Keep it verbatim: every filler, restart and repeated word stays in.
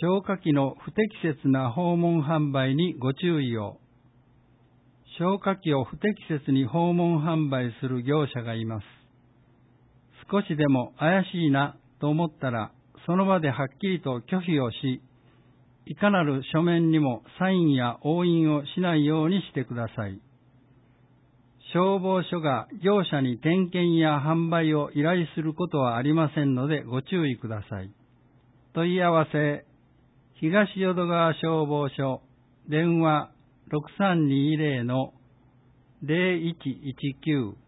消火器の不適切な訪問販売にご注意を。消火器を不適切に訪問販売する業者がいます。少しでも怪しいなと思ったら、その場ではっきりと拒否をし、いかなる書面にもサインや押印をしないようにしてください。消防署が業者に点検や販売を依頼することはありませんのでご注意ください。問い合わせ、東淀川消防署、電話 ろくさんにーぜろのゼロいちいちきゅう